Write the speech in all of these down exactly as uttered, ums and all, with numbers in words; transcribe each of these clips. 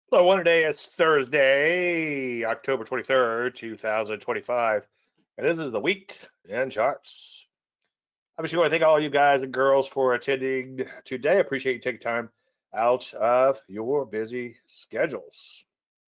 Hello, one today is Thursday, October twenty-third, two thousand twenty-five. And this is the week in charts. Obviously, I want to thank all you guys and girls for attending today. I appreciate you taking time out of your busy schedules.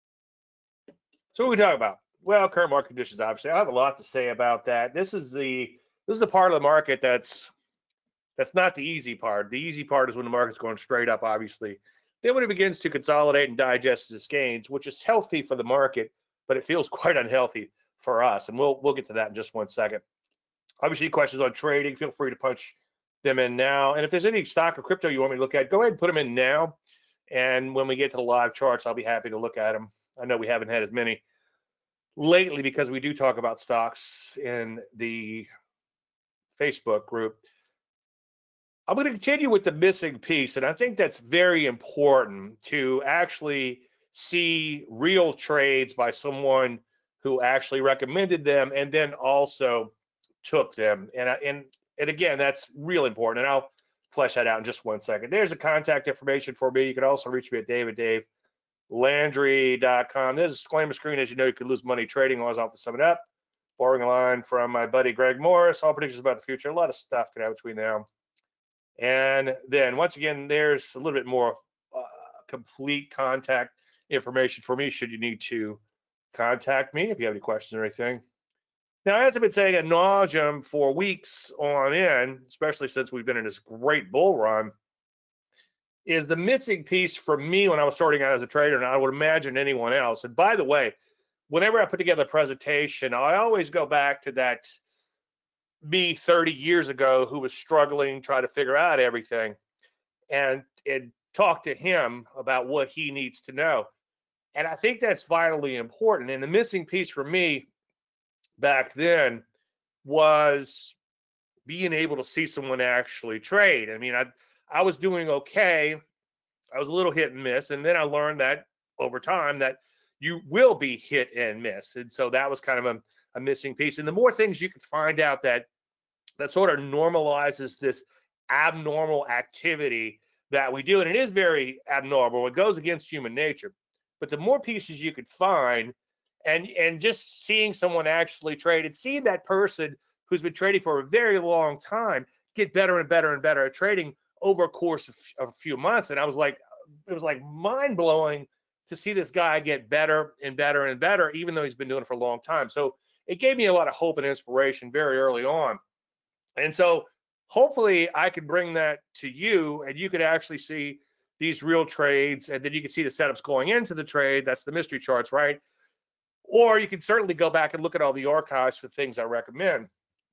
So what are we talking about? Well, current market conditions, obviously. I have a lot to say about that. This is the this is the part of the market that's that's not the easy part. The easy part is when the market's going straight up, obviously. Then when it begins to consolidate and digest its gains, which is healthy for the market, but it feels quite unhealthy for us. And we'll we'll get to that in just one second. Obviously, questions on trading, feel free to punch them in now. And if there's any stock or crypto you want me to look at, go ahead and put them in now. And when we get to the live charts, I'll be happy to look at them. I know we haven't had as many lately because we do talk about stocks in the Facebook group. I'm going to continue with the missing piece, and I think that's very important to actually see real trades by someone who actually recommended them and then also took them. And and and again, that's real important. And I'll flesh that out in just one second. There's the contact information for me. You can also reach me at david dave landry dot com. There's a disclaimer screen. As you know, you could lose money trading. Always off to sum it up. Borrowing a line from my buddy Greg Morris. All predictions about the future. A lot of stuff can happen between now and then once again, there's a little bit more uh, complete contact information for me should you need to contact me if you have any questions or anything. Now, as I've been saying ad nauseum for weeks on end, especially since we've been in this great bull run, is the missing piece for me when I was starting out as a trader, and I would imagine anyone else. And by the way, whenever I put together a presentation, I always go back to that me thirty years ago who was struggling, trying to figure out everything, and and talk to him about what he needs to know. And I think that's vitally important. And the missing piece for me back then was being able to see someone actually trade. I mean, I I was doing okay. I was a little hit and miss, and then I learned that over time that you will be hit and miss. And so that was kind of a, a missing piece. And the more things you can find out that that sort of normalizes this abnormal activity that we do. And it is very abnormal. It goes against human nature. But the more pieces you could find, and and just seeing someone actually trade and seeing that person who's been trading for a very long time get better and better and better at trading over a course of, of a few months. And I was like, it was like mind blowing to see this guy get better and better and better, even though he's been doing it for a long time. So it gave me a lot of hope and inspiration very early on. And so hopefully I can bring that to you and you could actually see these real trades and then you can see the setups going into the trade. That's the mystery charts, right? Or you can certainly go back and look at all the archives for things I recommend.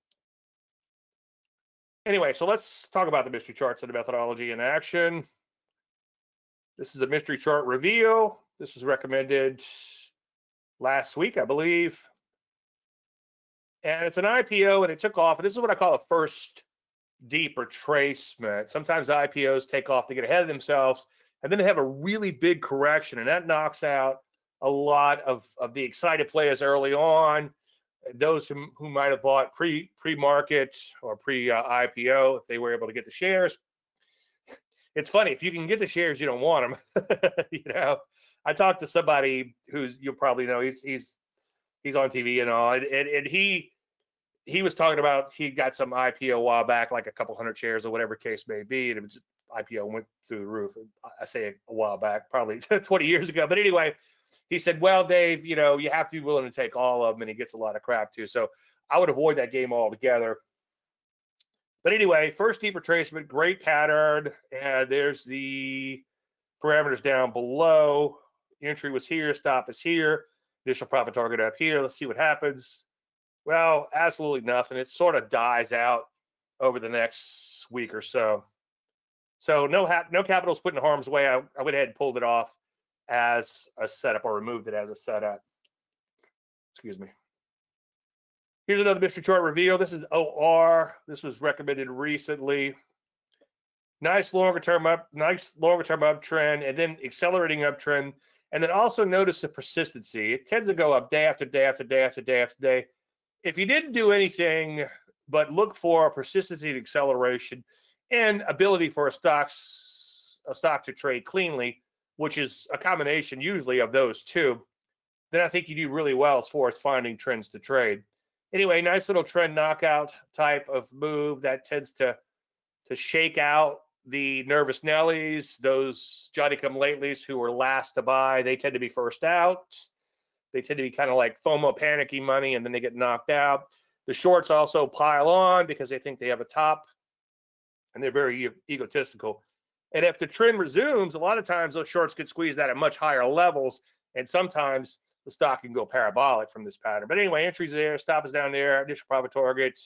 Anyway, so let's talk about the mystery charts and the methodology in action. This is a mystery chart reveal. This was recommended last week, I believe. And it's an I P O and it took off. And this is what I call a first deep retracement. Sometimes I P Os take off, they get ahead of themselves, and then they have a really big correction, and that knocks out a lot of, of the excited players early on, those who, who might have bought pre pre market or pre uh, I P O if they were able to get the shares. It's funny, if you can get the shares, you don't want them. you know, I talked to somebody who's you'll probably know he's he's he's on T V and all, and, and, and he he was talking about he got some I P O a while back, like a couple hundred shares or whatever case may be, and it was just, I P O went through the roof. I say a while back, probably twenty years ago. But anyway, he said, "Well, Dave, you know, you have to be willing to take all of them," and he gets a lot of crap too. So I would avoid that game altogether. But anyway, first deep retracement, great pattern, and there's the parameters down below. Entry was here, stop is here, initial profit target up here. Let's see what happens. Well, absolutely nothing. It sort of dies out over the next week or so. So no no capital's put in harm's way. I, I went ahead and pulled it off as a setup or removed it as a setup. Excuse me. Here's another mystery chart reveal. This is O R. This was recommended recently. Nice longer term up, nice longer term uptrend, and then accelerating uptrend. And then also notice the persistency. It tends to go up day after day after day after day after day. If you didn't do anything but look for persistency and acceleration and ability for a stock a stock to trade cleanly, which is a combination usually of those two, then I think you do really well as far as finding trends to trade. Anyway, nice little trend knockout type of move that tends to to shake out the nervous Nellies, those Johnny come latelys who were last to buy. They tend to be first out. They tend to be kind of like FOMO panicky money, and then they get knocked out. The shorts also pile on because they think they have a top, and they're very egotistical. And if the trend resumes, a lot of times those shorts get squeezed out at much higher levels, and sometimes the stock can go parabolic from this pattern. But anyway, entries there, stop is down there, initial profit target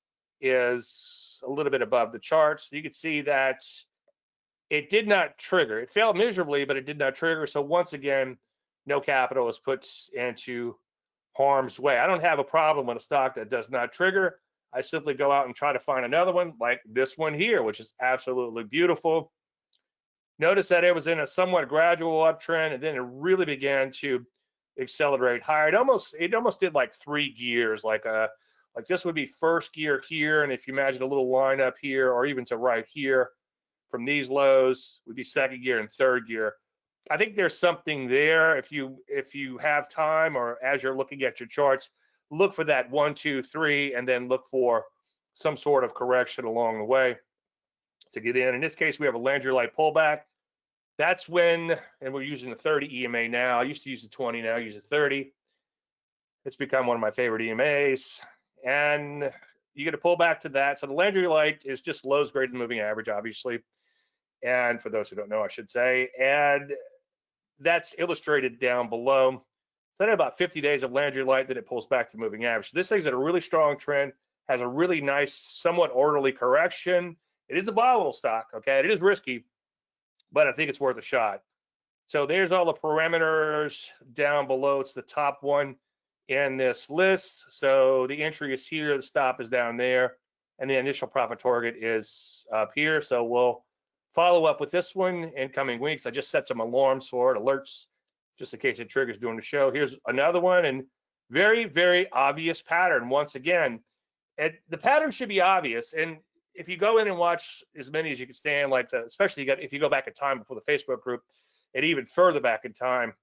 is a little bit above the charts. You can see that it did not trigger. It failed miserably, but it did not trigger. So once again, no capital is put into harm's way. I don't have a problem with a stock that does not trigger. I simply go out and try to find another one like this one here, which is absolutely beautiful. Notice that it was in a somewhat gradual uptrend, and then it really began to accelerate higher. It almost it almost did like three gears, like a like this would be first gear here, and if you imagine a little line up here, or even to right here from these lows, would be second gear and third gear. I think there's something there. If you if you have time, or as you're looking at your charts, look for that one, two, three, and then look for some sort of correction along the way to get in. In this case, we have a Landry Light pullback. That's when, and we're using the thirty E M A now. I used to use the twenty, now I use the thirty. It's become one of my favorite E M As. And you get a pullback to that. So the Landry Light is just lows greater than moving average, obviously. And for those who don't know, I should say. And that's illustrated down below. So then about fifty days of Landry Light, then it pulls back to the moving average. So this thing's at a really strong trend, has a really nice, somewhat orderly correction. It is a volatile stock, okay? It is risky, but I think it's worth a shot. So there's all the parameters down below. It's the top one in this list. So the entry is here, the stop is down there, and the initial profit target is up here. So we'll follow up with this one in coming weeks. I just set some alarms for it, alerts, just in case it triggers during the show. Here's another one, and very, very obvious pattern once again. And the pattern should be obvious. And if you go in and watch as many as you can stand, like the, especially if you go back in time before the Facebook group, and even further back in time,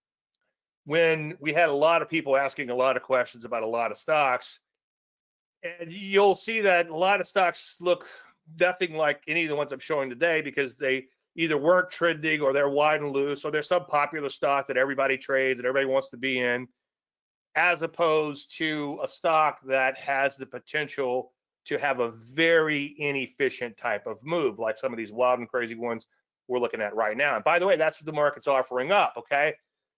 when we had a lot of people asking a lot of questions about a lot of stocks, and you'll see that a lot of stocks look nothing like any of the ones I'm showing today, because they either weren't trending, or they're wide and loose, or there's some popular stock that everybody trades and everybody wants to be in, as opposed to a stock that has the potential to have a very inefficient type of move, like some of these wild and crazy ones we're looking at right now. And by the way, that's what the market's offering up, okay?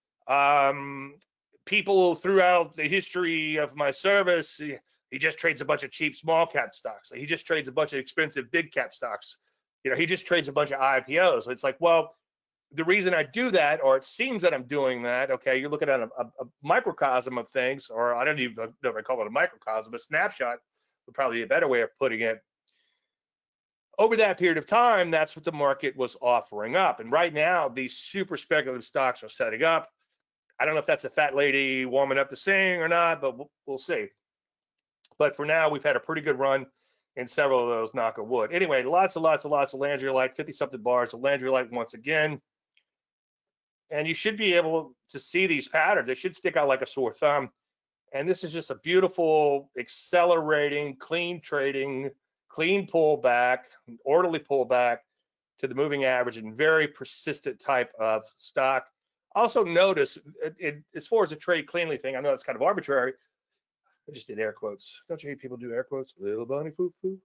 Um, people throughout the history of my service, he, he just trades a bunch of cheap small cap stocks. He just trades a bunch of expensive big cap stocks. You know, he just trades a bunch of I P Os. It's like, well, the reason I do that, or it seems that I'm doing that, okay, you're looking at a, a, a microcosm of things, or I don't even know if I call it a microcosm, a snapshot would probably be a better way of putting it. Over that period of time, that's what the market was offering up. And right now, these super speculative stocks are setting up. I don't know if that's a fat lady warming up the saying or not, but we'll, we'll see. But for now, we've had a pretty good run in several of those, knock on wood. Anyway, lots and lots and lots of Landry Light, fifty-something bars of Landry Light once again. And you should be able to see these patterns. They should stick out like a sore thumb. And this is just a beautiful, accelerating, clean trading, clean pullback, orderly pullback to the moving average, and very persistent type of stock. Also notice, it, it, as far as the trade cleanly thing, I know it's kind of arbitrary. I just did air quotes. Don't you hate people do air quotes? Little bunny foo foo.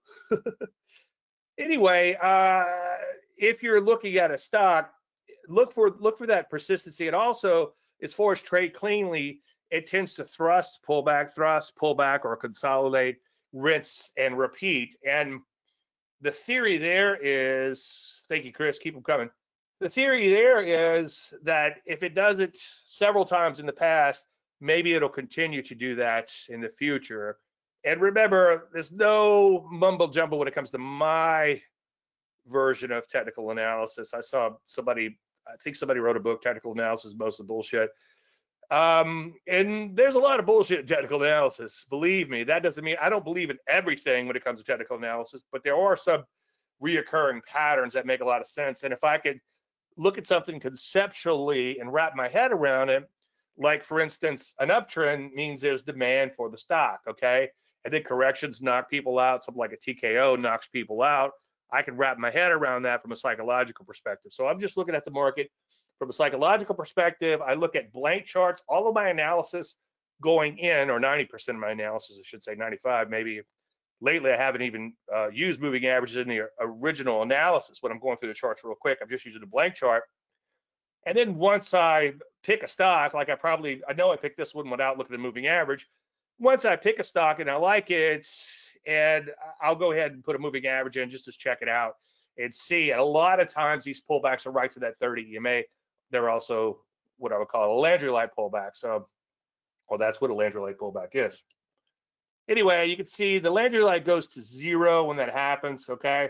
Anyway, uh, if you're looking at a stock, look for look for that persistency. And also, as far as trade cleanly, it tends to thrust, pull back, thrust, pull back, or consolidate, rinse, and repeat. And the theory there is, thank you, Chris, keep them coming. The theory there is that if it does it several times in the past, maybe it'll continue to do that in the future. And remember, there's no mumble jumble when it comes to my version of technical analysis. I saw somebody, I think somebody wrote a book, Technical Analysis, Most of the Bullshit. Um, and there's a lot of bullshit in technical analysis. Believe me, that doesn't mean I don't believe in everything when it comes to technical analysis, but there are some reoccurring patterns that make a lot of sense. And if I could look at something conceptually and wrap my head around it, like for instance, an uptrend means there's demand for the stock, okay? And then corrections knock people out, something like a T K O knocks people out. I can wrap my head around that from a psychological perspective. So I'm just looking at the market from a psychological perspective. I look at blank charts, all of my analysis going in, or ninety percent of my analysis, I should say ninety-five maybe. Lately, I haven't even uh, used moving averages in the original analysis. When I'm going through the charts real quick, I'm just using a blank chart. And then once I pick a stock, like I probably, I know I picked this one without looking at the moving average. Once I pick a stock and I like it, and I'll go ahead and put a moving average in just to check it out and see. And a lot of times these pullbacks are right to that thirty E M A. They're also what I would call a Landry Light pullback. So, well, that's what a Landry Light pullback is. Anyway, you can see the Landry Light goes to zero when that happens, okay?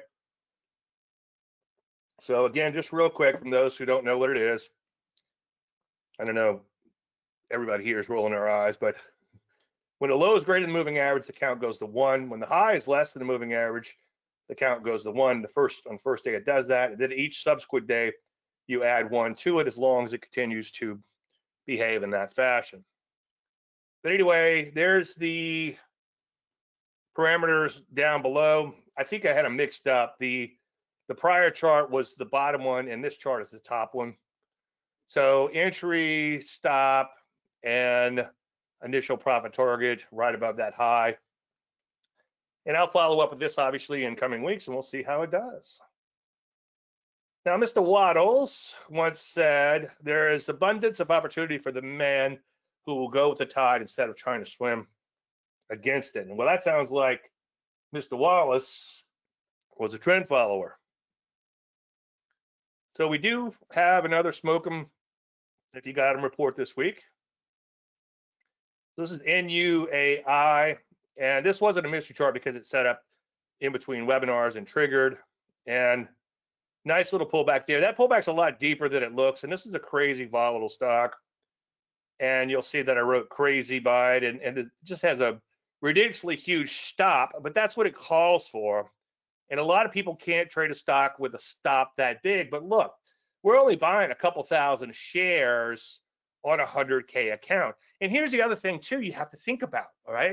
So again, just real quick, from those who don't know what it is, I don't know, everybody here is rolling their eyes, but when the low is greater than the moving average, the count goes to one. When the high is less than the moving average, the count goes to one. The first on the first day it does that, and then each subsequent day you add one to it as long as it continues to behave in that fashion. But anyway, there's the parameters down below. I think I had them mixed up. The the prior chart was the bottom one, and this chart is the top one. So entry, stop, and initial profit target right above that high. And I'll follow up with this obviously in coming weeks, and we'll see how it does. Now, Mister Waddles once said, there is abundance of opportunity for the man who will go with the tide instead of trying to swim against it. And well, that sounds like Mister Wallace was a trend follower. So we do have another smoke 'em if you got 'em report this week. This is N U A I, and this wasn't a mystery chart because it's set up in between webinars and triggered. And nice little pullback there. That pullback's a lot deeper than it looks, and this is a crazy volatile stock. And you'll see that I wrote crazy by it, and, and it just has a ridiculously huge stop, but that's what it calls for. And a lot of people can't trade a stock with a stop that big. But look, we're only buying a couple thousand shares on a one hundred K account. And here's the other thing, too, you have to think about, all right?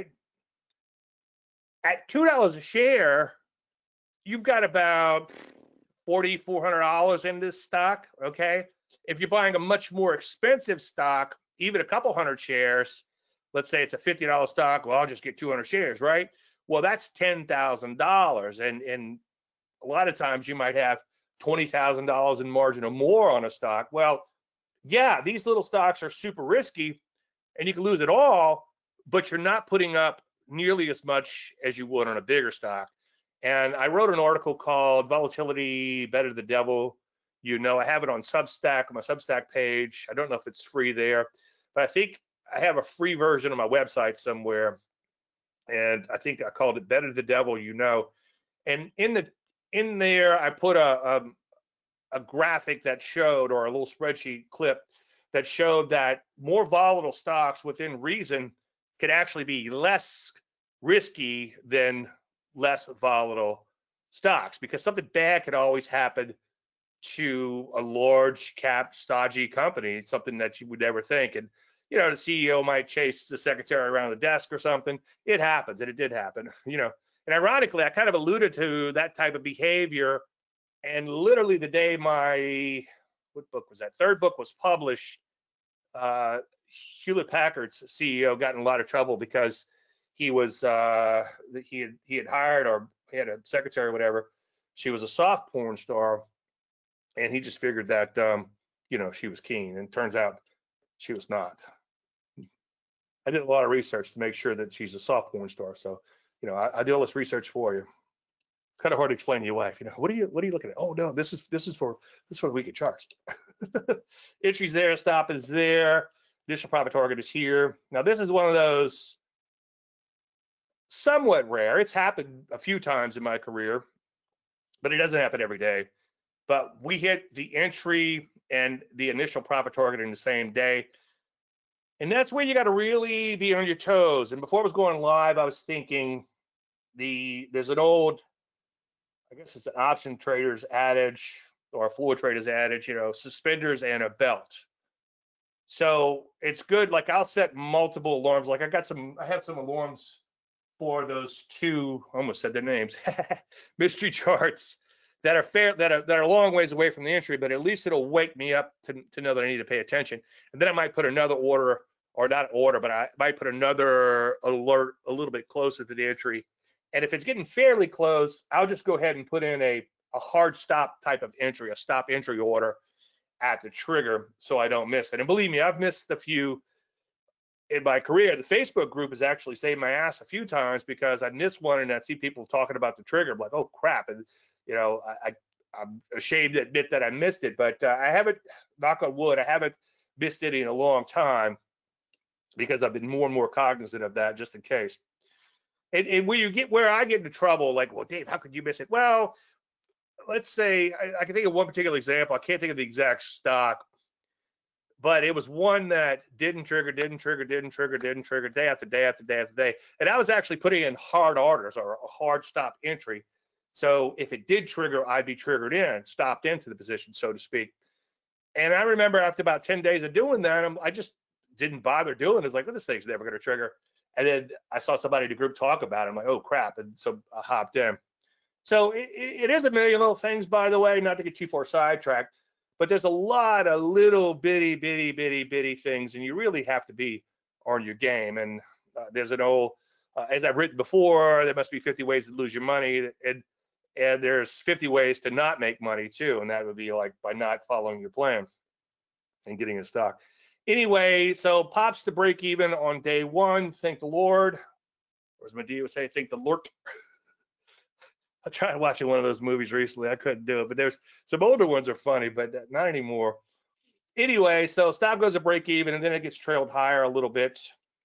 At two dollars a share, you've got about forty thousand four hundred dollars in this stock, okay? If you're buying a much more expensive stock, even a couple hundred shares, let's say it's a fifty dollar stock, well, I'll just get two hundred shares, right? Well, that's ten thousand dollars. And, and a lot of times you might have twenty thousand dollars in margin or more on a stock. Well, yeah, these little stocks are super risky and you can lose it all, but you're not putting up nearly as much as you would on a bigger stock. And I wrote an article called Volatility Better the Devil. You know, I have it on Substack, on my Substack page. I don't know if it's free there, but I think I have a free version on my website somewhere. And I think I called it Better the Devil, you know. And in the in there, I put a, a a graphic that showed, or a little spreadsheet clip that showed that more volatile stocks within reason could actually be less risky than less volatile stocks, because something bad could always happen to a large cap stodgy company, something that you would never think. And you know, the C E O might chase the secretary around the desk or something. It happens, and it did happen, you know. And ironically, I kind of alluded to that type of behavior. And literally the day my, what book was that? Third book was published, uh, Hewlett Packard's C E O got in a lot of trouble because he was, uh, he had, he had hired, or he had a secretary or whatever. She was a soft porn star. And he just figured that, um, you know, she was keen. And turns out she was not. I did a lot of research to make sure that she's a soft porn star. So, you know, I, I did all this research for you. Kind of hard to explain to your wife, you know, what are you what are you looking at? Oh no, this is this is for this is for the weekend charts. Entry's there, stop is there, initial profit target is here. Now this is one of those somewhat rare. It's happened a few times in my career, but it doesn't happen every day. But we hit the entry and the initial profit target in the same day. And that's where you got to really be on your toes. And before I was going live, I was thinking the there's an old, I guess it's an option trader's adage, or Floor Traders adage, you know, suspenders and a belt. So it's good. Like I'll set multiple alarms. Like I got some, I have some alarms for those two, almost said their names, mystery charts that are fair, that are that are a long ways away from the entry, but at least it'll wake me up to to know that I need to pay attention. And then I might put another order, or not order, but I might put another alert a little bit closer to the entry. And if it's getting fairly close, I'll just go ahead and put in a a hard stop type of entry, a stop entry order at the trigger, so I don't miss it. And believe me, I've missed a few in my career. The Facebook group has actually saved my ass a few times because I missed one and I see people talking about the trigger. I'm like, oh crap, and you know, I, I I'm ashamed to admit that I missed it, but uh, I haven't, knock on wood, I haven't missed it in a long time because I've been more and more cognizant of that just in case. And, and where you get where I get into trouble, like, well, Dave, how could you miss it? Well, let's say I, I can think of one particular example. I can't think of the exact stock, but it was one that didn't trigger, didn't trigger, didn't trigger, didn't trigger, day after day after day after day. And I was actually putting in hard orders or a hard stop entry. So if it did trigger, I'd be triggered in, stopped into the position, so to speak. And I remember after about ten days of doing that, I'm, I just didn't bother doing it. It's like, well, this thing's never going to trigger. And then I saw somebody in the group talk about it. I'm like, oh, crap. And so I hopped in. So it, it is a million little things, by the way, not to get too far sidetracked, but there's a lot of little bitty, bitty, bitty, bitty things, and you really have to be on your game. And uh, there's an old, uh, as I've written before, there must be fifty ways to lose your money, and and there's fifty ways to not make money too, and that would be like by not following your plan and getting a stock. Anyway, so pops to break even on day one. Thank the Lord, or as Medea would say, thank the Lord. I tried watching one of those movies recently. I couldn't do it, but there's some older ones are funny, but not anymore. Anyway, so stock goes to break even, and then it gets trailed higher a little bit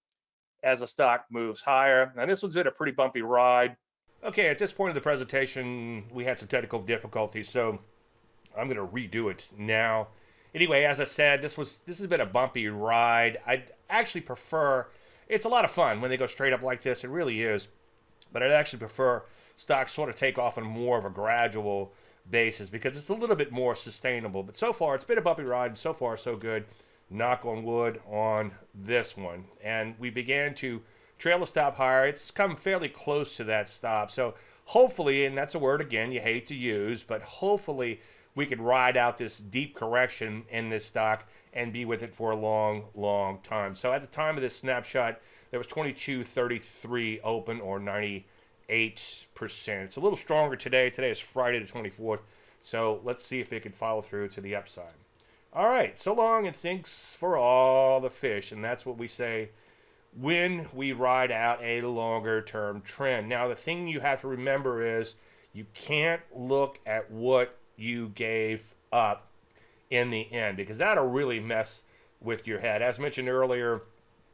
as the stock moves higher. Now this one's been a pretty bumpy ride. Okay, at this point of the presentation, we had some technical difficulties, so I'm going to redo it now. Anyway, as I said, this was this has been a bumpy ride. I actually prefer. It's a lot of fun when they go straight up like this. It really is, but I'd actually prefer stocks sort of take off on more of a gradual basis because it's a little bit more sustainable. But so far, it's been a bumpy ride, and so far, so good. Knock on wood on this one. And we began to trail the stop higher. It's come fairly close to that stop. So hopefully, and that's a word again you hate to use, but hopefully we can ride out this deep correction in this stock and be with it for a long, long time. So at the time of this snapshot, there was twenty-two thirty-three open, or ninety-eight percent. It's a little stronger today. Today is Friday the twenty-fourth. So let's see if it can follow through to the upside. All right, so long and thanks for all the fish. And that's what we say when we ride out a longer term trend. Now, the thing you have to remember is you can't look at what you gave up in the end, because that'll really mess with your head. As mentioned earlier,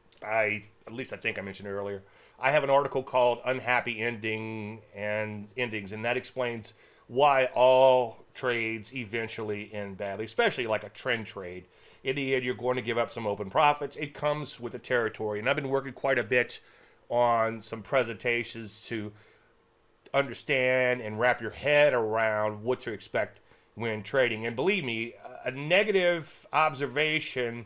I at least I think I mentioned earlier, I have an article called Unhappy Ending and Endings, and that explains why all trades eventually end badly, especially like a trend trade. In the end, you're going to give up some open profits. It comes with the territory, and I've been working quite a bit on some presentations to understand and wrap your head around what to expect when trading. And believe me, a negative observation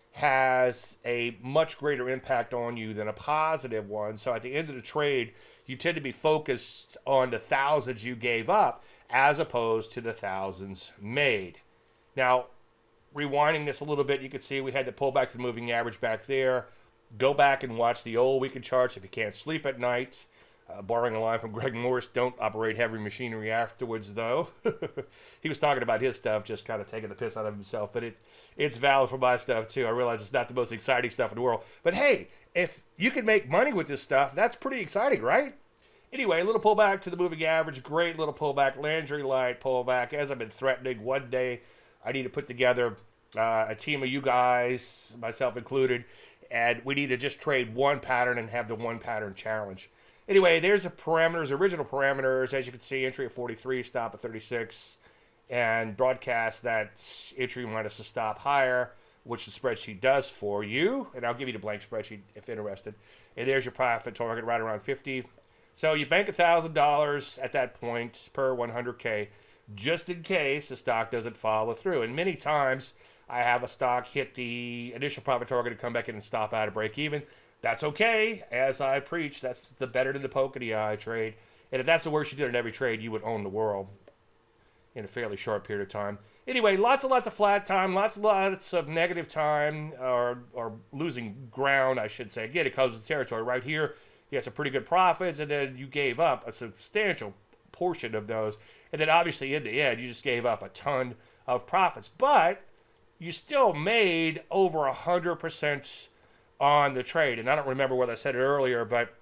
has a much greater impact on you than a positive one. So at the end of the trade, you tend to be focused on the thousands you gave up as opposed to the thousands made. Now, rewinding this a little bit, you can see we had to pull back the moving average back there. Go back and watch the old weekend charts if you can't sleep at night. Uh, borrowing a line from Greg Morris, don't operate heavy machinery afterwards, though. He was talking about his stuff, just kind of taking the piss out of himself, but it, it's valid for my stuff, too. I realize it's not the most exciting stuff in the world. But hey, if you can make money with this stuff, that's pretty exciting, right? Anyway, a little pullback to the moving average. Great little pullback. Landry Light pullback. As I've been threatening, one day I need to put together uh, a team of you guys, myself included, and we need to just trade one pattern and have the one pattern challenge. Anyway, there's the parameters, original parameters. As you can see, entry at forty-three, stop at thirty-six, and broadcast that entry minus a stop higher, which the spreadsheet does for you. And I'll give you the blank spreadsheet if interested. And there's your profit target right around fifty. So you bank one thousand dollars at that point per one hundred K. just in case the stock doesn't follow through. And many times I have a stock hit the initial profit target and come back in and stop out of break even. That's okay. As I preach, that's the better than the poke in the eye trade. And if that's the worst you did in every trade, you would own the world in a fairly short period of time. Anyway, lots and lots of flat time, lots and lots of negative time, or, or losing ground, I should say. Again, it comes with territory. Right here, you had some pretty good profits, and then you gave up a substantial portion of those. And then obviously in the end, you just gave up a ton of profits. But you still made over one hundred percent on the trade. And I don't remember whether I said it earlier, but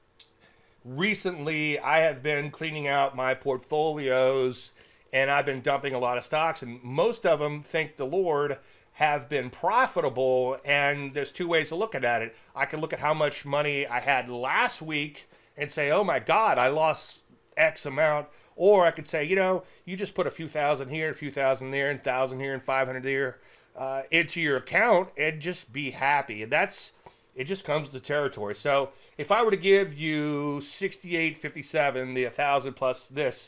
recently I have been cleaning out my portfolios, and I've been dumping a lot of stocks, and most of them, thank the Lord, have been profitable. And there's two ways of looking at it. I can look at how much money I had last week and say, oh my God, I lost X amount. Or I could say, you know, you just put a few thousand here, a few thousand there, and thousand here, and five hundred there uh, into your account, and just be happy. And that's, it just comes to territory. So if I were to give you sixty-eight fifty-seven, the one thousand plus this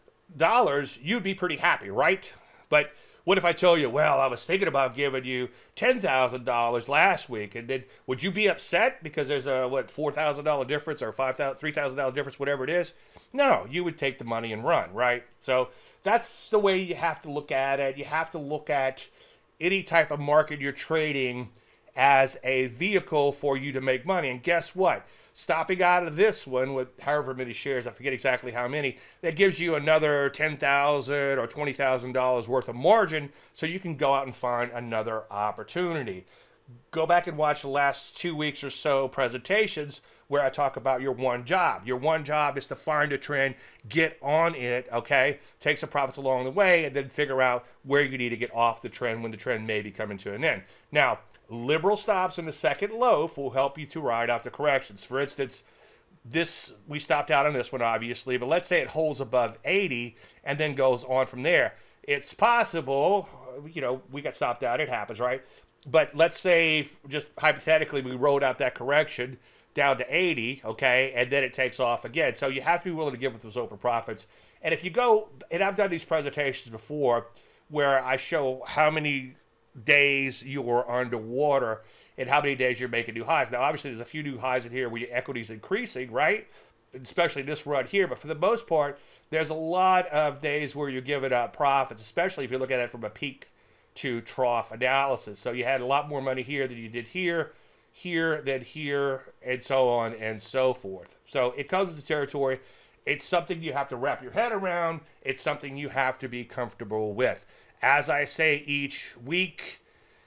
dollars, you'd be pretty happy, right? But what if I tell you, well, I was thinking about giving you ten thousand dollars last week, and then would you be upset because there's a, what, four thousand dollars difference or five thousand dollars, three thousand dollars difference, whatever it is? No, you would take the money and run, right? So that's the way you have to look at it. You have to look at any type of market you're trading as a vehicle for you to make money. And guess what? Stopping out of this one with however many shares, I forget exactly how many, that gives you another ten thousand dollars or twenty thousand dollars worth of margin, so you can go out and find another opportunity. Go back and watch the last two weeks or so presentations where I talk about your one job. Your one job is to find a trend, get on it, okay? Take some profits along the way, and then figure out where you need to get off the trend when the trend may be coming to an end. Now, liberal stops in the second loaf will help you to ride out the corrections. For instance, this, we stopped out on this one obviously, but let's say it holds above eighty and then goes on from there. It's possible, you know, we got stopped out, it happens, right? But let's say, just hypothetically, we rode out that correction down to eighty, okay, and then it takes off again. So you have to be willing to give up those open profits. And if you go, and I've done these presentations before where I show how many days you're underwater and how many days you're making new highs. Now, obviously, there's a few new highs in here where your equity's increasing, right? Especially this run here. But for the most part, there's a lot of days where you're giving up profits, especially if you look at it from a peak to trough analysis. So you had a lot more money here than you did here, here, than here, and so on and so forth. So it comes to territory. It's something you have to wrap your head around. It's something you have to be comfortable with. As I say each week,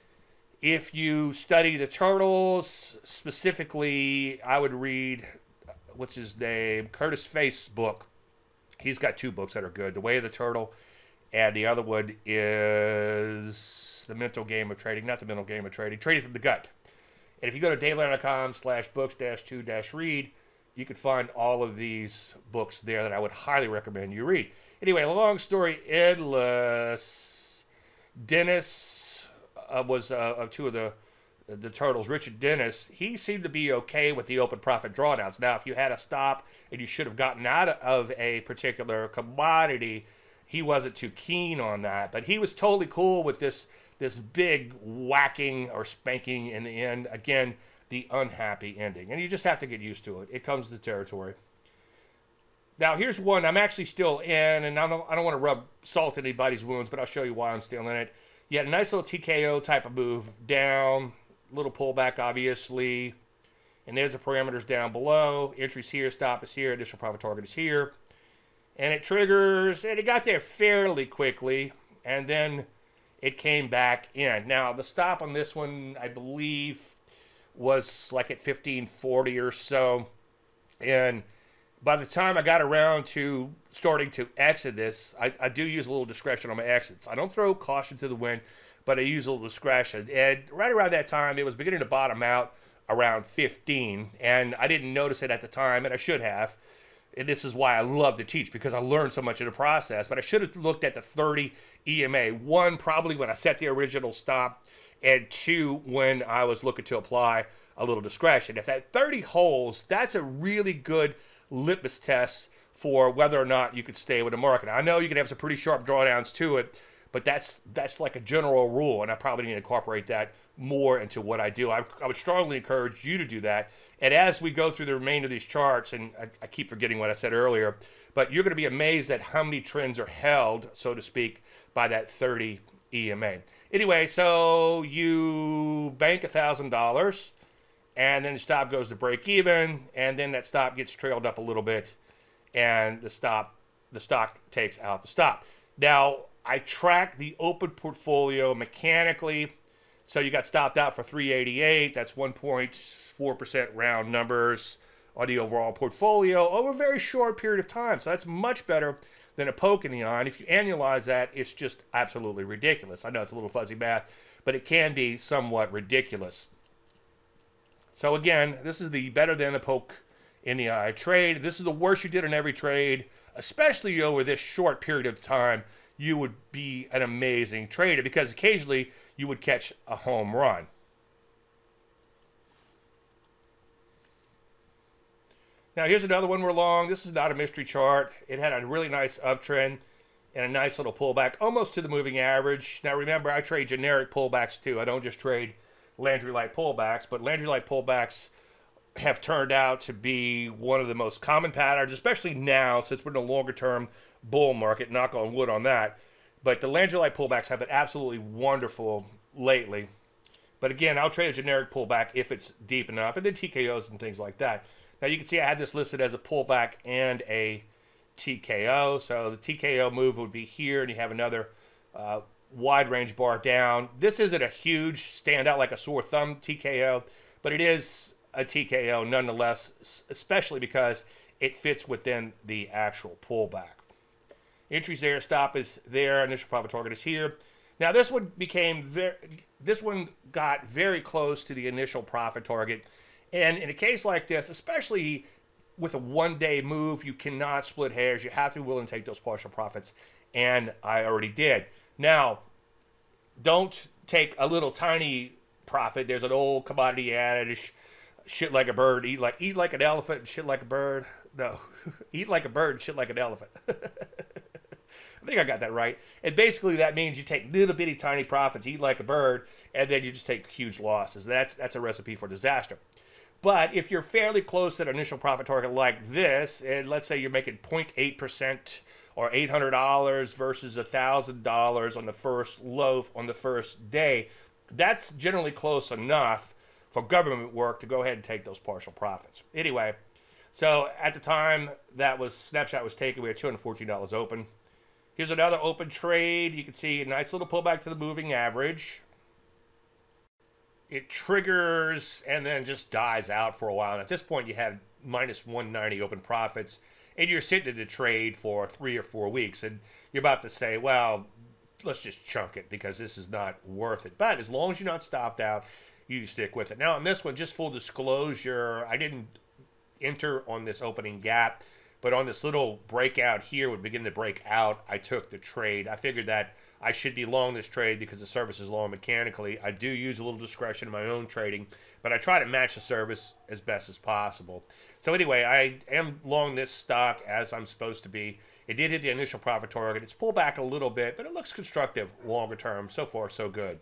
if you study the turtles, specifically, I would read, what's his name, Curtis Faith's book. He's got two books that are good, The Way of the Turtle, and the other one is The Mental Game of Trading, not The Mental Game of Trading, Trading from the Gut. And if you go to davelandry.com slash books dash two dash read, you can find all of these books there that I would highly recommend you read. Anyway, long story endless. Dennis uh, was uh, of two of the the turtles, Richard Dennis. He seemed to be okay with the open profit drawdowns. Now, if you had a stop and you should have gotten out of a particular commodity, he wasn't too keen on that. But he was totally cool with this this big whacking or spanking in the end. Again, the unhappy ending. And you just have to get used to it. It comes to the territory. Now, here's one I'm actually still in, and I don't, I don't want to rub salt in anybody's wounds, but I'll show you why I'm still in it. You had a nice little T K O type of move down, little pullback, obviously, and there's the parameters down below. Entries here, stop is here, initial profit target is here. And it triggers, and it got there fairly quickly, and then it came back in. Now, the stop on this one, I believe, was like at fifteen forty or so, and by the time I got around to starting to exit this, I, I do use a little discretion on my exits. I don't throw caution to the wind, but I use a little discretion. And right around that time, it was beginning to bottom out around fifteen, and I didn't notice it at the time, and I should have. And this is why I love to teach, because I learned so much in the process. But I should have looked at the thirty E M A. One, probably when I set the original stop, and two, when I was looking to apply a little discretion. If that thirty holds, that's a really good litmus test for whether or not you could stay with the market. I know you can have some pretty sharp drawdowns to it, but that's that's like a general rule, and I probably need to incorporate that more into what I do. I, I would strongly encourage you to do that. And as we go through the remainder of these charts, and I, I keep forgetting what I said earlier, but you're going to be amazed at how many trends are held, so to speak, by that thirty E M A. Anyway, so you bank one thousand dollars, and then the stop goes to break even, and then that stop gets trailed up a little bit, and the stop, the stock takes out the stop. Now, I track the open portfolio mechanically. So you got stopped out for three eighty-eight. That's one point four percent round numbers on the overall portfolio over a very short period of time. So that's much better than a poke in the eye. And if you annualize that, it's just absolutely ridiculous. I know it's a little fuzzy math, but it can be somewhat ridiculous. So again, this is the better than a poke in the eye trade. This is the worst you did in every trade, especially over this short period of time. You would be an amazing trader because occasionally you would catch a home run. Now here's another one we're long. This is not a mystery chart. It had a really nice uptrend and a nice little pullback, almost to the moving average. Now remember, I trade generic pullbacks too. I don't just trade Landry Light pullbacks, but Landry Light pullbacks have turned out to be one of the most common patterns, especially now since we're in a longer term bull market, knock on wood on that. But the Landry Light pullbacks have been absolutely wonderful lately. But again, I'll trade a generic pullback if it's deep enough, and then T K Os and things like that. Now you can see I had this listed as a pullback and a T K O. So the T K O move would be here, and you have another uh, wide range bar down. This isn't a huge standout like a sore thumb T K O, but it is a T K O nonetheless, especially because it fits within the actual pullback. Entries there, stop is there, initial profit target is here. Now this one became very, this one got very close to the initial profit target. And in a case like this, especially with a one-day move, you cannot split hairs. You have to be willing to take those partial profits, and I already did. Now, don't take a little tiny profit. There's an old commodity adage, shit like a bird, eat like eat like an elephant, and shit like a bird. No, eat like a bird, and shit like an elephant. I think I got that right. And basically that means you take little bitty tiny profits, eat like a bird, and then you just take huge losses. That's that's a recipe for disaster. But if you're fairly close to an initial profit target like this, and let's say you're making zero point eight percent or eight hundred dollars versus one thousand dollars on the first loaf on the first day, that's generally close enough for government work to go ahead and take those partial profits. Anyway, so at the time that was snapshot was taken, we had two hundred fourteen dollars open. Here's another open trade. You can see a nice little pullback to the moving average. It triggers and then just dies out for a while. And at this point, you had minus one ninety open profits, and you're sitting in the trade for three or four weeks. And you're about to say, well, let's just chunk it because this is not worth it. But as long as you're not stopped out, you stick with it. Now, on this one, just full disclosure, I didn't enter on this opening gap. But on this little breakout here, would begin to break out, I took the trade. I figured that I should be long this trade because the service is long mechanically. I do use a little discretion in my own trading, but I try to match the service as best as possible. So anyway, I am long this stock as I'm supposed to be. It did hit the initial profit target. It's pulled back a little bit, but it looks constructive longer term. So far, so good.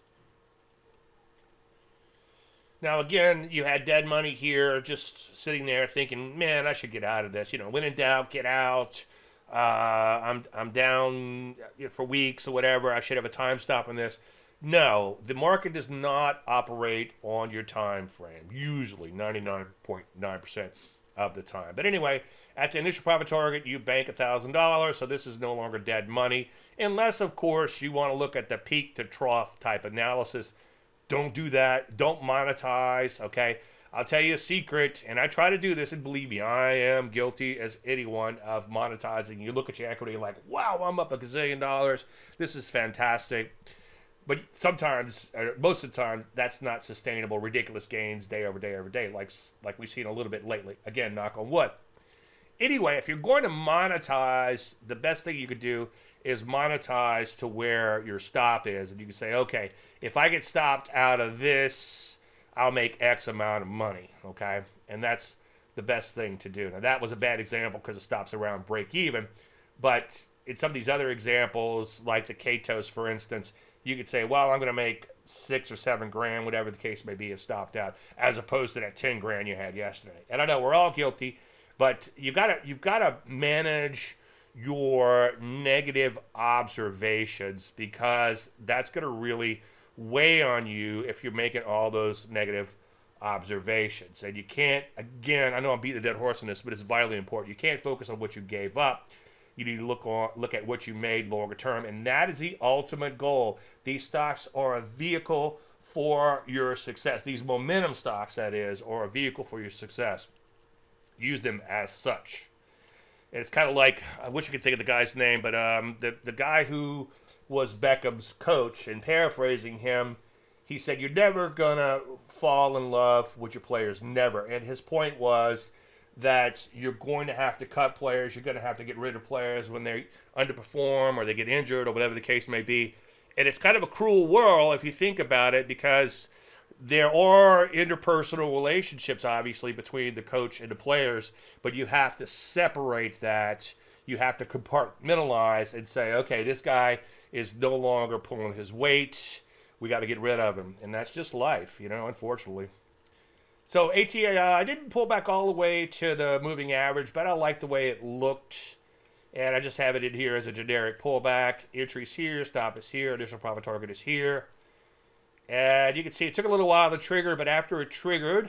Now, again, you had dead money here just sitting there thinking, man, I should get out of this. You know, when in doubt, get out. Uh, I'm, I'm down for weeks or whatever. I should have a time stop on this. No, the market does not operate on your time frame, usually ninety-nine point nine percent of the time. But anyway, at the initial profit target, you bank one thousand dollars, so this is no longer dead money, unless, of course, you want to look at the peak to trough type analysis. Don't do that. Don't monetize, okay? I'll tell you a secret, and I try to do this, and believe me, I am guilty as anyone of monetizing. You look at your equity and like, wow, I'm up a gazillion dollars. This is fantastic. But sometimes, or most of the time, that's not sustainable. Ridiculous gains day over day over day, like, like we've seen a little bit lately. Again, knock on wood. Anyway, if you're going to monetize, the best thing you could do is monetize to where your stop is. And you can say, okay, if I get stopped out of this, I'll make X amount of money, okay? And that's the best thing to do. Now, that was a bad example because it stops around break even. But in some of these other examples, like the Katos, for instance, you could say, well, I'm going to make six or seven grand, whatever the case may be, if stopped out, as opposed to that ten grand you had yesterday. And I know we're all guilty, but you gotta you've got to manage your negative observations, because that's going to really weigh on you if you're making all those negative observations. And you can't, again, I know I'm beating a dead horse on this, but it's vitally important. You can't focus on what you gave up. You need to look on, look at what you made longer term, and that is the ultimate goal. These stocks are a vehicle for your success. These momentum stocks, that is, are a vehicle for your success. Use them as such. And it's kind of like, I wish I could think of the guy's name, but um, the the guy who was Beckham's coach, and paraphrasing him, he said, "You're never gonna fall in love with your players, never." And his point was that you're going to have to cut players, you're going to have to get rid of players when they underperform or they get injured or whatever the case may be. And it's kind of a cruel world if you think about it, because there are interpersonal relationships, obviously, between the coach and the players, but you have to separate that. You have to compartmentalize and say, okay, this guy is no longer pulling his weight. We got to get rid of him. And that's just life, you know, unfortunately. So A T A, uh, I didn't pull back all the way to the moving average, but I like the way it looked. And I just have it in here as a generic pullback. Entries here, stop is here, initial profit target is here. And you can see it took a little while to trigger, but after it triggered,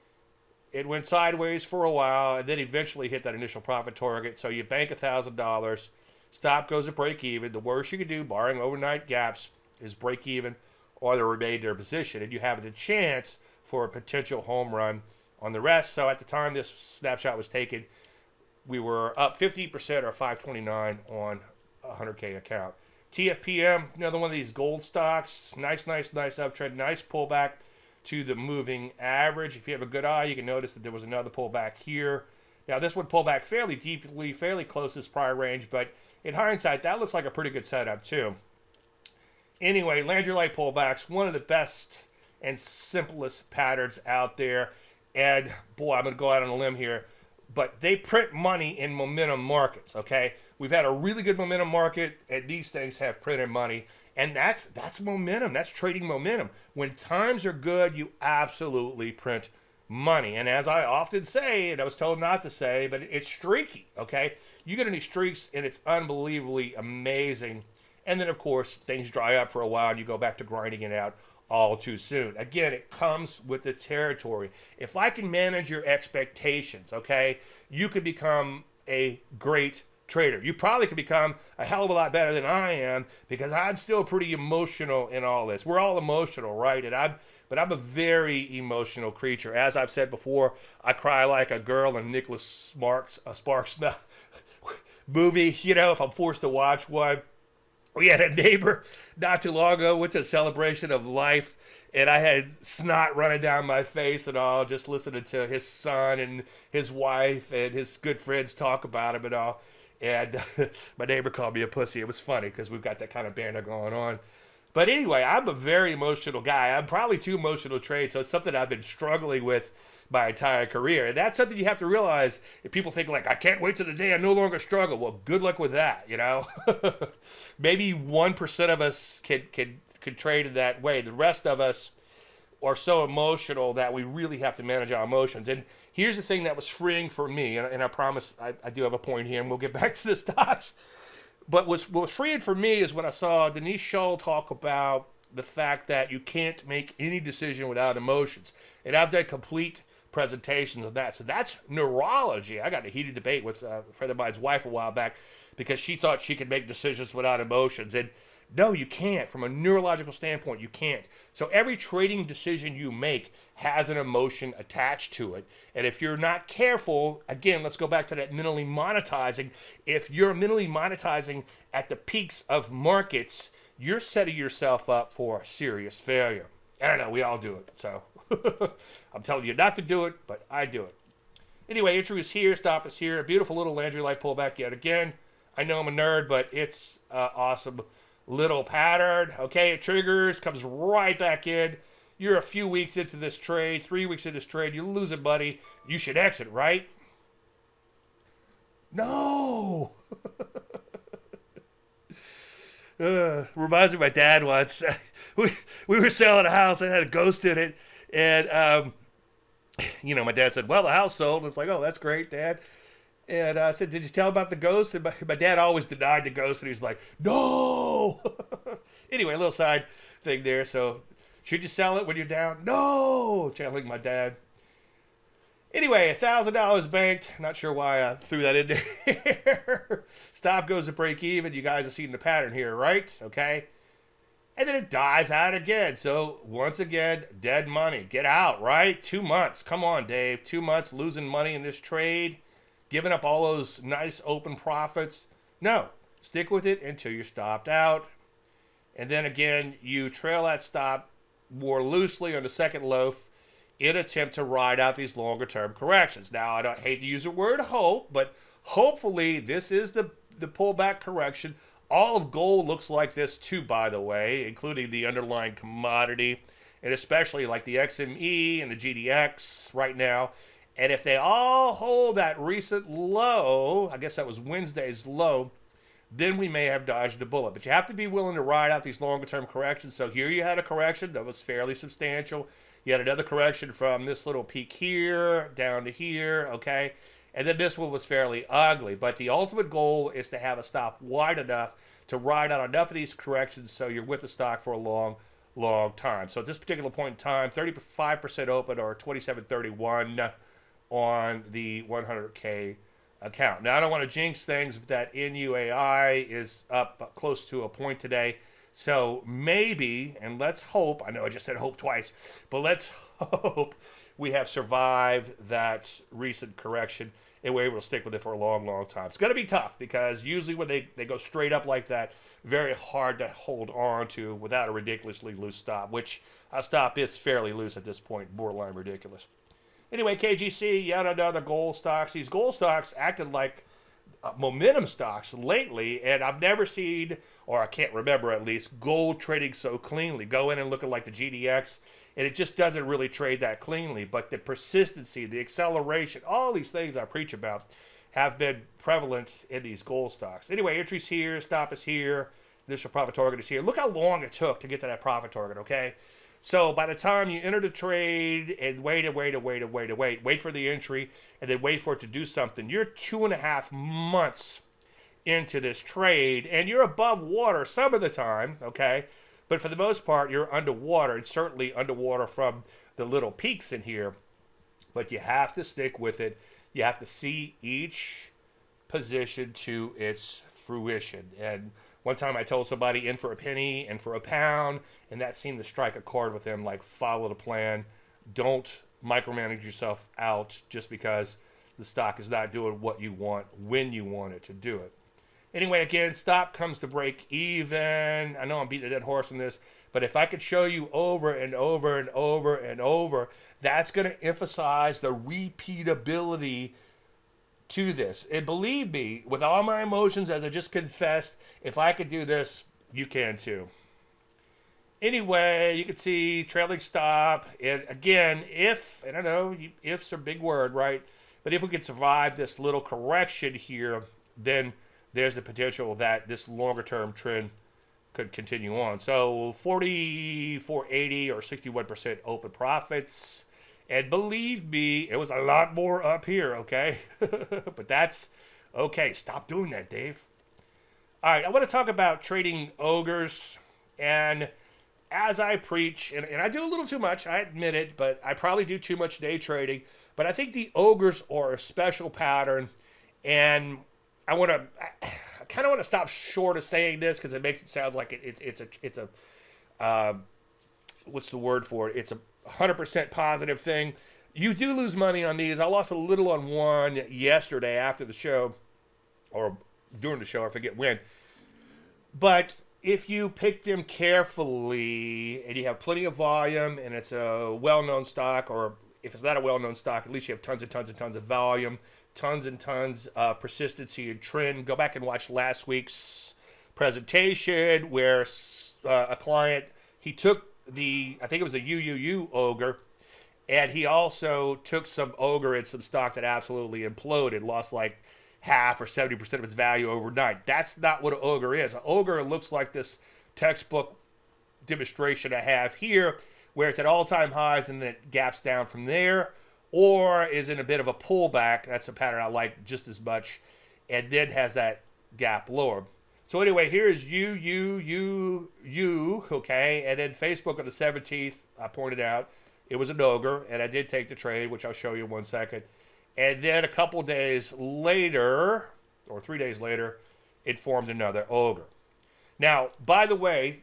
it went sideways for a while and then eventually hit that initial profit target. So you bank one thousand dollars, stop goes at break even. The worst you can do, barring overnight gaps, is break even or the remainder position. And you have the chance for a potential home run on the rest. So at the time this snapshot was taken, we were up fifty percent or five twenty-nine on a one hundred K account. T F P M, another one of these gold stocks. Nice, nice, nice uptrend. Nice pullback to the moving average. If you have a good eye, you can notice that there was another pullback here. Now, this one pulled back fairly deeply, fairly close to this prior range, but in hindsight, that looks like a pretty good setup, too. Anyway, Landry Light pullbacks, one of the best and simplest patterns out there. And, boy, I'm going to go out on a limb here, but they print money in momentum markets, okay? We've had a really good momentum market, and these things have printed money. And that's that's momentum. That's trading momentum. When times are good, you absolutely print money. And as I often say, and I was told not to say, but it's streaky, okay? You get any streaks, and it's unbelievably amazing. And then, of course, things dry up for a while, and you go back to grinding it out all too soon. Again, it comes with the territory. If I can manage your expectations, okay, you could become a great trader. You probably could become a hell of a lot better than I am, because I'm still pretty emotional in all this. We're all emotional, right? And I'm, but I'm a very emotional creature. As I've said before, I cry like a girl in Nicholas Sparks, uh, Sparks movie. You know, if I'm forced to watch one. We had a neighbor not too long ago, went to a celebration of life, and I had snot running down my face and all, just listening to his son and his wife and his good friends talk about him and all. And my neighbor called me a pussy. It was funny because we've got that kind of banter going on. But anyway, I'm a very emotional guy. I'm probably too emotional to trade, so it's something I've been struggling with my entire career. And that's something you have to realize. If people think, like, I can't wait till the day I no longer struggle. Well, good luck with that, you know. Maybe one percent of us can, can, can trade in that way. The rest of us are so emotional that we really have to manage our emotions. And here's the thing that was freeing for me, and, and I promise I, I do have a point here, and we'll get back to the stocks. But what's, what was freeing for me is when I saw Denise Shull talk about the fact that you can't make any decision without emotions. And I've done complete presentations of that. So that's neurology. I got a heated debate with a friend of mine's wife a while back because she thought she could make decisions without emotions. And no, you can't. From a neurological standpoint, you can't. So every trading decision you make has an emotion attached to it. And if you're not careful, again, let's go back to that mentally monetizing. If you're mentally monetizing at the peaks of markets, you're setting yourself up for serious failure. I don't know, we all do it. So I'm telling you not to do it, but I do it. Anyway, entry is here, stop is here. A beautiful little Landry Light pullback yet again. I know I'm a nerd, but it's uh, awesome little pattern. Okay, it triggers, comes right back in. you're a few weeks into this trade, three weeks into this trade, you're losing money, you should exit, right? No. uh, reminds me of my dad once. we we were selling a house that had a ghost in it, and um, you know, my dad said, "Well, the house sold." And I was like, "Oh, that's great, Dad." And I said, "Did you tell about the ghost?" And my, my dad always denied the ghost, and he was like, "No." Anyway, a little side thing there. So, should you sell it when you're down? No, channeling my dad. Anyway, a thousand dollars banked. Not sure why I threw that in there. Stop goes to break even. You guys have seen the pattern here, right? Okay. And then it dies out again. So once again, dead money. Get out, right? Two months. Come on, Dave. Two months losing money in this trade, giving up all those nice open profits. No, stick with it until you're stopped out. And then again, you trail that stop more loosely on the second loaf in attempt to ride out these longer term corrections. Now, I don't hate to use the word hope, but hopefully this is the, the pullback correction. All of gold looks like this too, by the way, including the underlying commodity, and especially like the X M E and the G D X right now. And if they all hold that recent low, I guess that was Wednesday's low, then we may have dodged a bullet. But you have to be willing to ride out these longer term corrections. So here you had a correction that was fairly substantial. You had another correction from this little peak here down to here, okay? And then this one was fairly ugly. But the ultimate goal is to have a stop wide enough to ride out enough of these corrections so you're with the stock for a long, long time. So at this particular point in time, thirty-five percent open or twenty-seven thirty-one on the one hundred K account. Now, I don't want to jinx things, but that N U A I is up close to a point today. So maybe, and let's hope, I know I just said hope twice, but let's hope we have survived that recent correction and we're able to stick with it for a long, long time. It's going to be tough because usually when they, they go straight up like that, very hard to hold on to without a ridiculously loose stop, which a stop is fairly loose at this point, borderline ridiculous. Anyway, K G C, yet another gold stocks. These gold stocks acted like uh, momentum stocks lately, and I've never seen, or I can't remember at least, gold trading so cleanly. Go in and look at like the G D X, and it just doesn't really trade that cleanly. But the persistency, the acceleration, all these things I preach about have been prevalent in these gold stocks. Anyway, entries here, stop is here, initial profit target is here. Look how long it took to get to that profit target, okay? So by the time you enter the trade and wait and wait and wait and wait and wait, wait for the entry and then wait for it to do something, you're two and a half months into this trade and you're above water some of the time, okay? But for the most part, you're underwater and certainly underwater from the little peaks in here. But you have to stick with it. You have to see each position to its fruition. And one time I told somebody in for a penny and for a pound, and that seemed to strike a chord with them, like follow the plan. Don't micromanage yourself out just because the stock is not doing what you want when you want it to do it. Anyway, again, stop comes to break even. I know I'm beating a dead horse on this, but if I could show you over and over and over and over, that's going to emphasize the repeatability to this. And believe me, with all my emotions, as I just confessed, if I could do this, you can too. Anyway, you can see trailing stop. And again, if, and I know if's a big word, right? But if we could survive this little correction here, then there's the potential that this longer term trend could continue on. So forty-four eighty or sixty-one percent open profits. And believe me, it was a lot more up here, okay? But that's okay. Stop doing that, Dave. All right, I want to talk about trading ogres. And as I preach, and, and I do a little too much, I admit it, but I probably do too much day trading. But I think the ogres are a special pattern. And I want to, I, I kind of want to stop short of saying this because it makes it sound like it, it, it's a, it's a, uh, what's the word for it? It's a one hundred percent positive thing. You do lose money on these. I lost a little on one yesterday after the show, or during the show, I forget when. But if you pick them carefully and you have plenty of volume and it's a well-known stock, or if it's not a well-known stock, at least you have tons and tons and tons of volume, tons and tons of persistency and trend. Go back and watch last week's presentation where uh, a client, he took the I think it was a U U U ogre, and he also took some ogre and some stock that absolutely imploded, lost like half or seventy percent of its value overnight. That's not what an ogre is. An ogre looks like this textbook demonstration I have here, where it's at all-time highs and then it gaps down from there, or is in a bit of a pullback. That's a pattern I like just as much, and then has that gap lower. So anyway, here is you, you, you, you, okay, and then Facebook on the seventeenth, I pointed out, it was an ogre, and I did take the trade, which I'll show you in one second. And then a couple days later, or three days later, it formed another ogre. Now, by the way,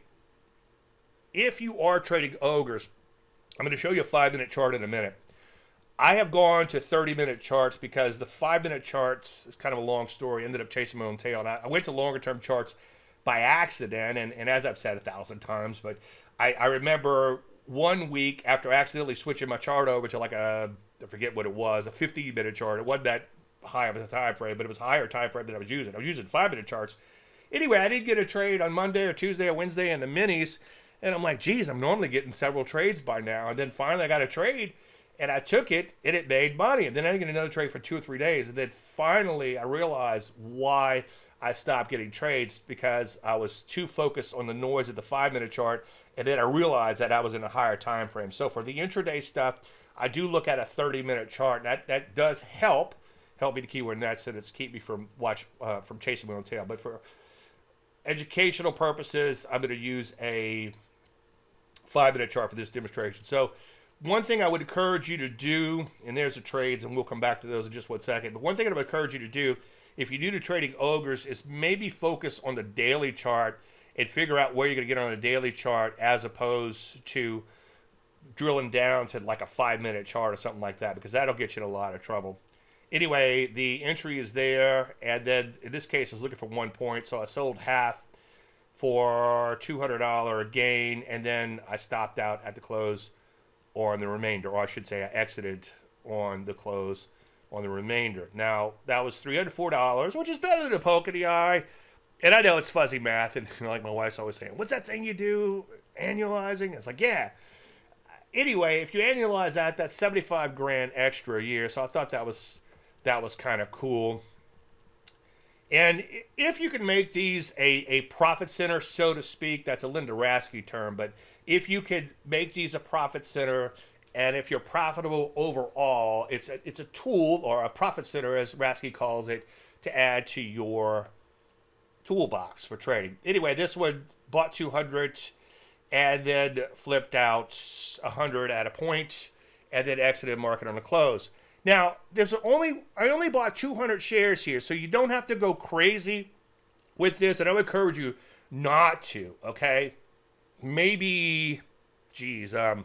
if you are trading ogres, I'm going to show you a five-minute chart in a minute. I have gone to thirty-minute charts because the five-minute charts is kind of a long story. Ended up chasing my own tail, and I, I went to longer-term charts by accident. And, and as I've said a thousand times, but I, I remember one week after accidentally switching my chart over to like a, I forget what it was, a fifteen-minute chart. It wasn't that high of a time frame, but it was a higher time frame than I was using. I was using five-minute charts. Anyway, I didn't get a trade on Monday or Tuesday or Wednesday in the minis. And I'm like, geez, I'm normally getting several trades by now. And then finally I got a trade, and I took it, and it made money. And then I didn't get another trade for two or three days. And then finally I realized why I stopped getting trades, because I was too focused on the noise of the five-minute chart. And then I realized that I was in a higher time frame. So for the intraday stuff, I do look at a thirty-minute chart. That that does help help me to keyword nets, and it's keep me from watch uh, from chasing my own tail. But for educational purposes, I'm going to use a five-minute chart for this demonstration. So one thing I would encourage you to do, and there's the trades, and we'll come back to those in just one second, but one thing I would encourage you to do, if you're new to trading ogres, is maybe focus on the daily chart and figure out where you're going to get on a daily chart, as opposed to drilling down to like a five-minute chart or something like that, because that'll get you in a lot of trouble. Anyway, the entry is there, and then in this case I was looking for one point, so I sold half for two hundred dollars gain, and then I stopped out at the close on the remainder, or I should say I exited on the close on the remainder. Now, that was three hundred four dollars, which is better than a poke in the eye. And I know it's fuzzy math, and like my wife's always saying, what's that thing you do, annualizing? It's like, yeah. Anyway, if you annualize that, that's seventy-five grand extra a year, so I thought that was that was kind of cool. And if you can make these a, a profit center, so to speak, that's a Linda Raschke term, but if you could make these a profit center, and if you're profitable overall, it's a, it's a tool, or a profit center, as Raschke calls it, to add to your toolbox for trading. Anyway, this one bought two hundred and then flipped out one hundred at a point, and then exited market on the close. Now, there's only I only bought two hundred shares here, so you don't have to go crazy with this, and I would encourage you not to, okay? Maybe, geez, um,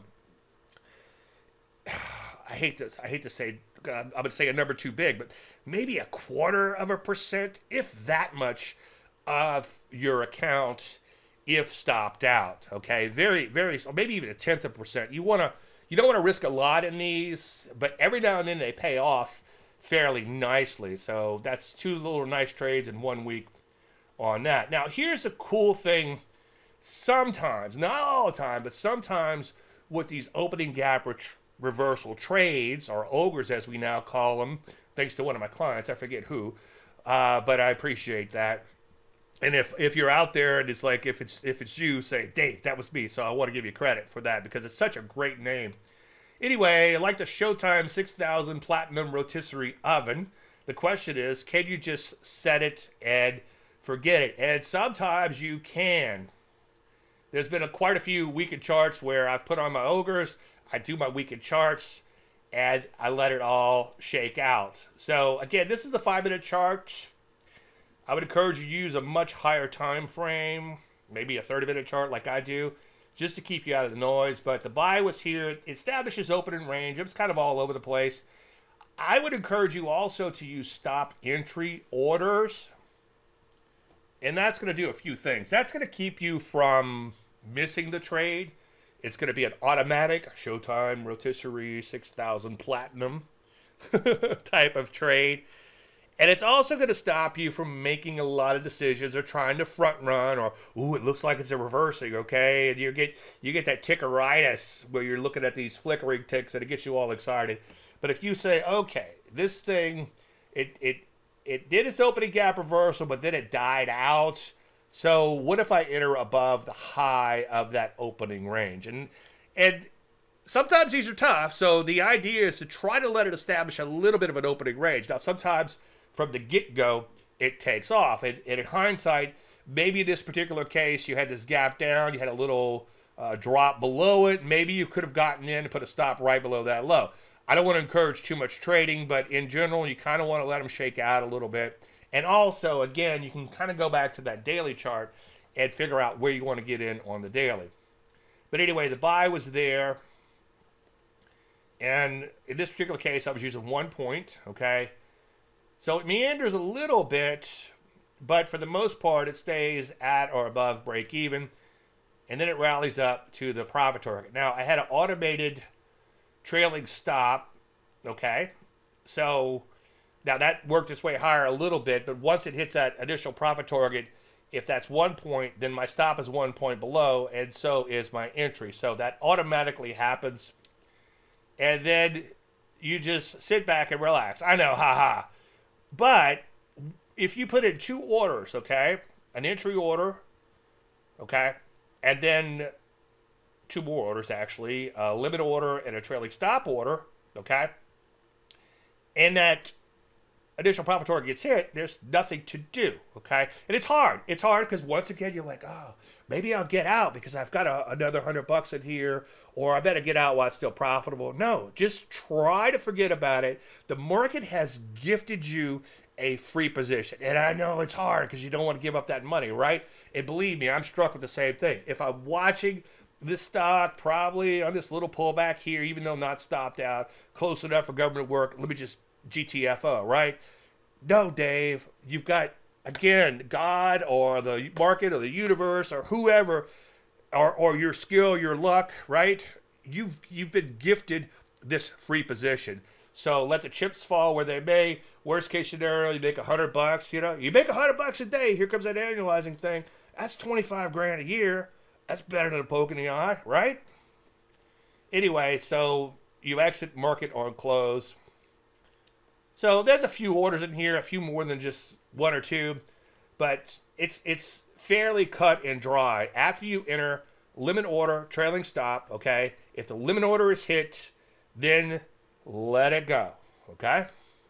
I hate to I hate to say uh, I'm gonna say a number too big, but maybe a quarter of a percent, if that much, of your account, if stopped out. Okay, very very, or maybe even a tenth of a percent. You wanna you don't want to risk a lot in these, but every now and then they pay off fairly nicely. So that's two little nice trades in one week on that. Now here's a cool thing. Sometimes, not all the time, but sometimes with these opening gap re- reversal trades, or ogres as we now call them, thanks to one of my clients, I forget who, uh, but I appreciate that. And if if you're out there and it's like, if it's if it's you, say, Dave, that was me. So I want to give you credit for that, because it's such a great name. Anyway, I like the Showtime six thousand Platinum Rotisserie Oven. The question is, can you just set it and forget it? And sometimes you can. There's been a, quite a few weekend charts where I've put on my ogres, I do my weekend charts, and I let it all shake out. So again, this is the five-minute chart. I would encourage you to use a much higher time frame, maybe a thirty-minute chart like I do, just to keep you out of the noise. But the buy was here. It establishes opening range. It was kind of all over the place. I would encourage you also to use stop entry orders. And that's going to do a few things. That's going to keep you from missing the trade. It's going to be an automatic Showtime Rotisserie six thousand Platinum type of trade. And it's also going to stop you from making a lot of decisions or trying to front run or, ooh, it looks like it's a reversing, okay? And you get you get that tickeritis where you're looking at these flickering ticks and it gets you all excited. But if you say, okay, this thing, it it it did its opening gap reversal, but then it died out. So what if I enter above the high of that opening range? And and sometimes these are tough, so the idea is to try to let it establish a little bit of an opening range. Now, sometimes from the get-go, it takes off. And, and in hindsight, maybe in this particular case, you had this gap down, you had a little uh, drop below it. Maybe you could have gotten in and put a stop right below that low. I don't want to encourage too much trading, but in general, you kind of want to let them shake out a little bit. And also, again, you can kind of go back to that daily chart and figure out where you want to get in on the daily. But anyway, the buy was there. And in this particular case, I was using one point, okay? So it meanders a little bit, but for the most part, it stays at or above break even, and then it rallies up to the profit target. Now, I had an automated trailing stop, okay? So now that worked its way higher a little bit, but once it hits that initial profit target, if that's one point, then my stop is one point below, and so is my entry. So that automatically happens. And then you just sit back and relax. I know, haha. But if you put in two orders, okay, an entry order, okay, and then two more orders actually, a limit order and a trailing stop order, okay, and that initial profit target gets hit, there's nothing to do, okay? And it's hard. It's hard because once again, you're like, oh, maybe I'll get out because I've got a, another hundred bucks in here, or I better get out while it's still profitable. No, just try to forget about it. The market has gifted you a free position. And I know it's hard because you don't want to give up that money, right? And believe me, I'm struck with the same thing. If I'm watching this stock probably on this little pullback here, even though not stopped out, close enough for government work, let me just G T F O, right? No, Dave, you've got, again, God or the market or the universe or whoever, or, or your skill, your luck, right? You've, you've been gifted this free position. So let the chips fall where they may. Worst case scenario, you make a hundred bucks, you know, you make a hundred bucks a day. Here comes that annualizing thing. That's twenty-five grand a year. That's better than a poke in the eye, right? Anyway, so you exit market on close. So there's a few orders in here, a few more than just one or two, but it's it's fairly cut and dry. After you enter limit order, trailing stop, okay? If the limit order is hit, then let it go, okay?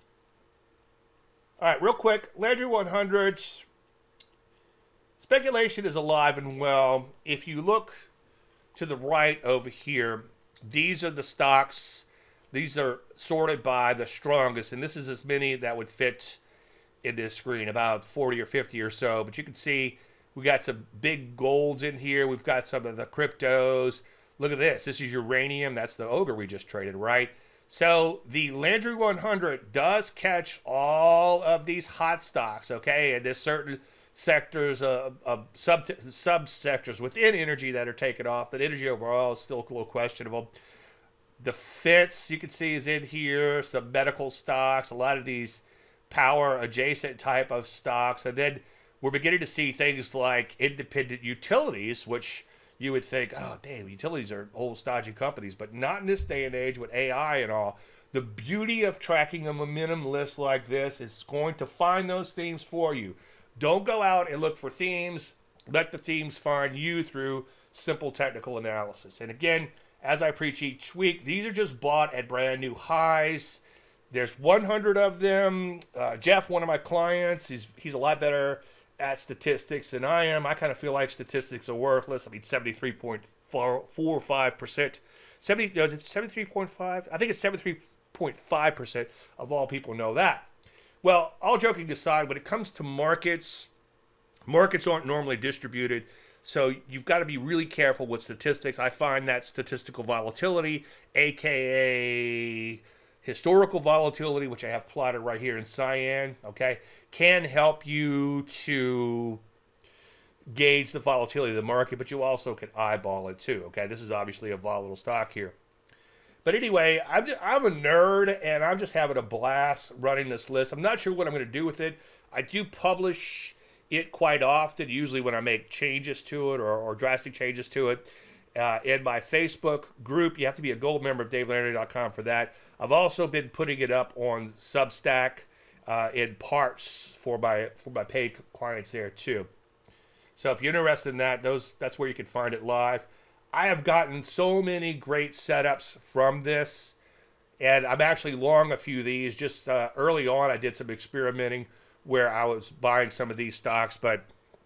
All right, real quick, Landry one hundred. Speculation is alive and well. If you look to the right over here, these are the stocks. These are sorted by the strongest, and this is as many that would fit in this screen, about forty or fifty or so. But you can see we got some big golds in here. We've got some of the cryptos. Look at this. This is uranium. That's the ogre we just traded, right? So the Landry one hundred does catch all of these hot stocks, okay? And there's certain sectors, uh, uh, sub subsectors within energy that are taken off, but energy overall is still a little questionable. Defense, you can see, is in here. Some medical stocks, a lot of these power adjacent type of stocks, and then we're beginning to see things like independent utilities, which you would think, oh, damn, utilities are old, stodgy companies, but not in this day and age with A I and all. The beauty of tracking a momentum list like this is going to find those themes for you. Don't go out and look for themes. Let the themes find you through simple technical analysis. And again, as I preach each week, these are just bought at brand new highs. There's one hundred of them. Uh, Jeff, one of my clients, he's, he's a lot better at statistics than I am. I kind of feel like statistics are worthless. I mean, seventy-three point four five percent. seventy, no, is it seventy-three point five? I think it's seventy-three point five percent of all people know that. Well, all joking aside, when it comes to markets, markets aren't normally distributed. So you've got to be really careful with statistics. I find that statistical volatility, aka historical volatility, which I have plotted right here in cyan, okay, can help you to gauge the volatility of the market, but you also can eyeball it too, okay? This is obviously a volatile stock here. But anyway, I'm just, I'm a nerd and I'm just having a blast running this list. I'm not sure what I'm going to do with it. I do publish it quite often, usually when I make changes to it or, or drastic changes to it. Uh, in my Facebook group, you have to be a gold member of Dave Landry dot com for that. I've also been putting it up on Substack uh, in parts for my for my paid clients there too. So if you're interested in that, those that's where you can find it live. I have gotten so many great setups from this, and I'm actually long a few of these. Just uh, early on, I did some experimenting where I was buying some of these stocks, but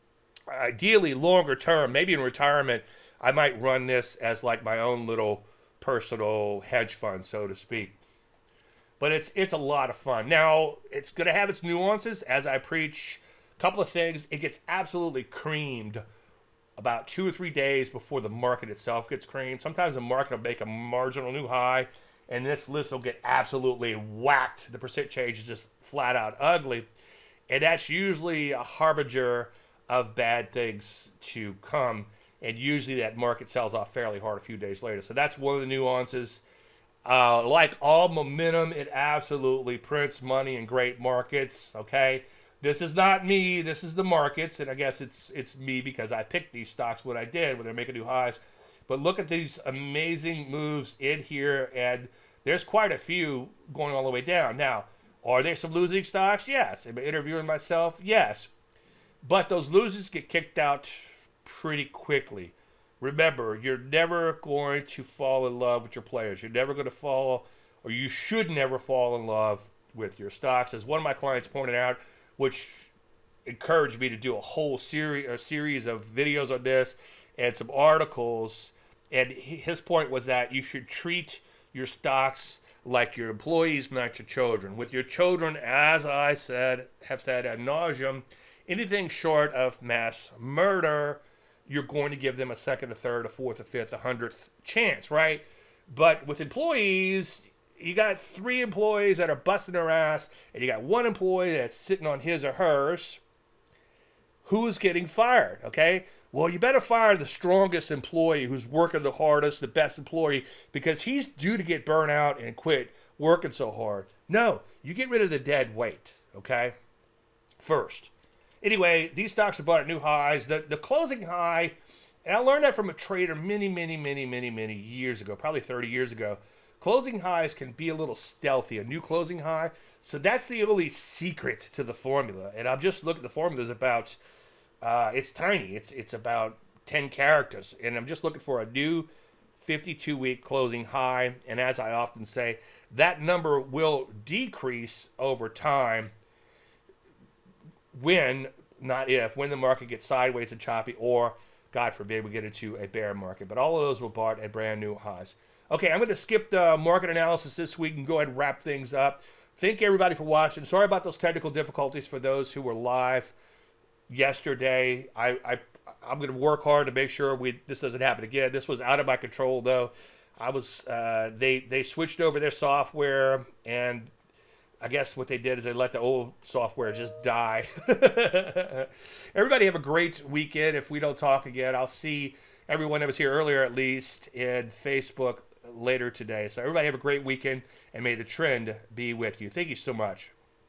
ideally longer term, maybe in retirement, I might run this as like my own little personal hedge fund, so to speak. But it's it's a lot of fun. Now, it's going to have its nuances as I preach. A couple of things. It gets absolutely creamed about two or three days before the market itself gets creamed. Sometimes the market will make a marginal new high, and this list will get absolutely whacked. The percent change is just flat out ugly. And that's usually a harbinger of bad things to come. And usually that market sells off fairly hard a few days later. So that's one of the nuances. Uh, like all momentum, it absolutely prints money in great markets. Okay, this is not me. This is the markets, and I guess it's it's me because I picked these stocks when I did when they're making new highs. But look at these amazing moves in here, and there's quite a few going all the way down. Now, are there some losing stocks? Yes. Am I interviewing myself? Yes. But those losers get kicked out pretty quickly. Remember, you're never going to fall in love with your players. You're never going to fall, or you should never fall in love with your stocks. As one of my clients pointed out, which encouraged me to do a whole series, a series of videos on this and some articles. And his point was that you should treat your stocks like your employees, not your children. With your children, as I said, have said ad nauseum, anything short of mass murder, you're going to give them a second, a third, a fourth, a fifth, a hundredth chance, right? But with employees, you got three employees that are busting their ass, and you got one employee that's sitting on his or hers. Who's getting fired? Okay. Well, you better fire the strongest employee who's working the hardest, the best employee, because he's due to get burnt out and quit working so hard. No, you get rid of the dead weight, okay? First. Anyway, these stocks are bought at new highs. The the closing high, and I learned that from a trader many, many, many, many, many years ago, probably thirty years ago. Closing highs can be a little stealthy, a new closing high. So that's the only secret to the formula. And I'm just looking at the formulas about, uh, it's tiny. It's it's about ten characters. And I'm just looking for a new fifty-two week closing high. And as I often say, that number will decrease over time when, not if, when the market gets sideways and choppy, or, God forbid, we get into a bear market. But all of those were bought at brand new highs. Okay, I'm going to skip the market analysis this week and go ahead and wrap things up. Thank everybody for watching. Sorry about those technical difficulties for those who were live yesterday. I, I, I'm going to work hard to make sure we this doesn't happen again. This was out of my control, though. I was uh, they they switched over their software, and I guess what they did is they let the old software just die. Everybody have a great weekend. If we don't talk again, I'll see everyone that was here earlier at least in Facebook later today. So everybody have a great weekend, and may the trend be with you. Thank you so much.